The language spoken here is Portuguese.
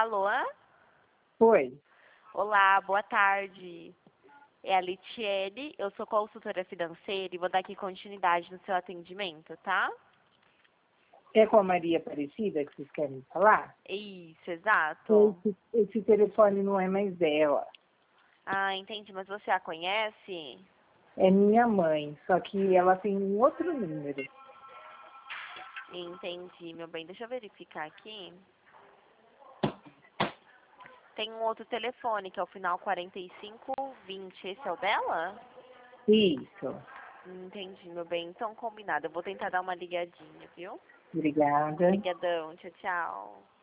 Alô? Oi. Olá, boa tarde. É a Litiele, eu sou consultora financeira e vou dar aqui continuidade no seu atendimento, tá? É com a Maria Aparecida que vocês querem falar? Isso, exato. Esse telefone não é mais dela. Ah, entendi, mas você a conhece? É minha mãe, só que ela tem um outro número. Entendi, meu bem. Deixa eu verificar aqui. Tem um outro telefone, que é o final 4520. Esse é o dela? Isso. Entendi, meu bem. Então, combinado. Eu vou tentar dar uma ligadinha, viu? Obrigada. Obrigadão. Tchau, tchau.